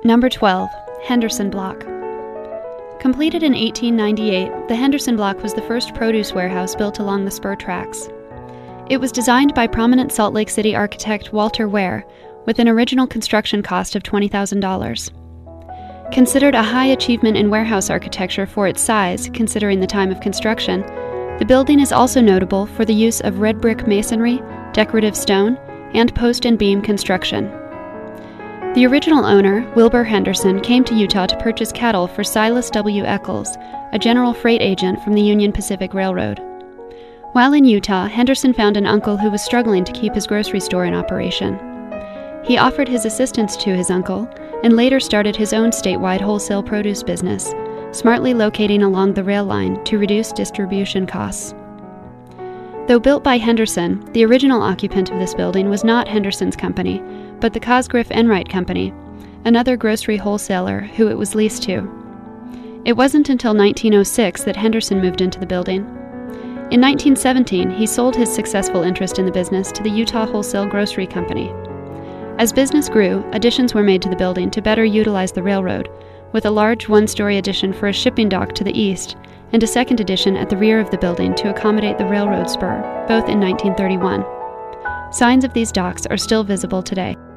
Number 12. Henderson Block. Completed in 1898, the Henderson Block was the first produce warehouse built along the spur tracks. It was designed by prominent Salt Lake City architect Walter Ware, with an original construction cost of $20,000. Considered a high achievement in warehouse architecture for its size, considering the time of construction, the building is also notable for the use of red brick masonry, decorative stone, and post and beam construction. The original owner, Wilbur Henderson, came to Utah to purchase cattle for Silas W. Eccles, a general freight agent from the Union Pacific Railroad. While in Utah, Henderson found an uncle who was struggling to keep his grocery store in operation. He offered his assistance to his uncle and later started his own statewide wholesale produce business, smartly locating along the rail line to reduce distribution costs. Though built by Henderson, the original occupant of this building was not Henderson's company, but the Cosgriff Enright Company, another grocery wholesaler who it was leased to. It wasn't until 1906 that Henderson moved into the building. In 1917, he sold his successful interest in the business to the Utah Wholesale Grocery Company. As business grew, additions were made to the building to better utilize the railroad, with a large one-story addition for a shipping dock to the east and a second addition at the rear of the building to accommodate the railroad spur, both in 1931. Signs of these docks are still visible today.